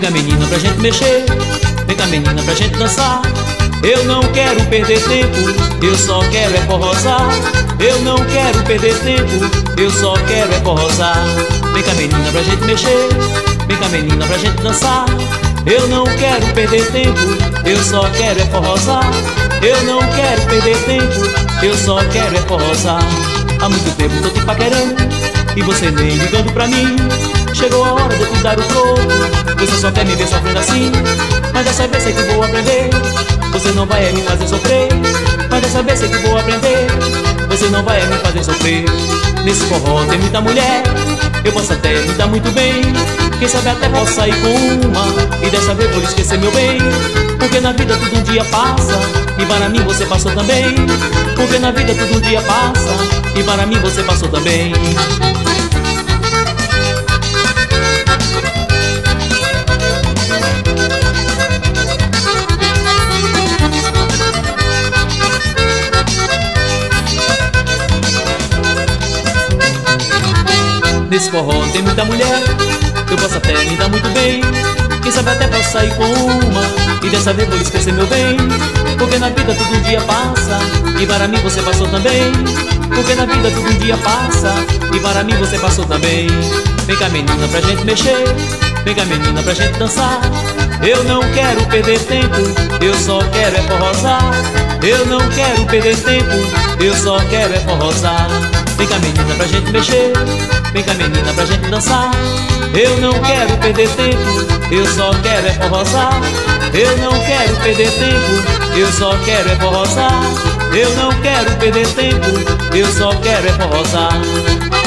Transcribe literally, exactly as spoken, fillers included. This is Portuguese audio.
cá menina pra gente mexer, vem cá menina pra gente dançar. Eu não quero perder tempo, eu só quero é forrosar. Eu não quero perder tempo, eu só quero é forrosar. Vem cá menina pra gente mexer, vem cá menina pra gente dançar. Eu não quero perder tempo, eu só quero é forrosar. Eu não quero perder tempo, eu só quero é forrosar. Há muito tempo tô te paquerando e você nem ligando pra mim. Chegou a hora de eu te dar o troco, você só quer me ver sofrendo assim. Mas dessa vez sei que vou aprender, você não vai me fazer sofrer. Mas dessa vez sei que vou aprender, você não vai me fazer sofrer. Nesse forró tem muita mulher, eu posso até me dar muito bem. Quem sabe até posso sair com uma, e dessa vez vou esquecer meu bem. Porque na vida tudo um dia passa, e para mim você passou também. Porque na vida tudo um dia passa, e para mim você passou também. Nesse forró tem muita mulher, eu posso até me dar muito bem. Quem sabe até posso sair com uma, e dessa vez vou esquecer meu bem. Porque na vida tudo um dia passa, e para mim você passou também. Porque na vida tudo um dia passa, e para mim você passou também. Vem cá menina pra gente mexer, vem cá menina pra gente dançar. Eu não quero perder tempo, eu só quero é forrosar. Eu não quero perder tempo, eu só quero é forrosar. Vem cá menina pra gente mexer, vem cá menina pra gente dançar. Eu não quero perder tempo, eu só quero é forrosar. Eu não quero perder tempo, eu só quero é forrosar. Eu não quero perder tempo, eu só quero é forrosar.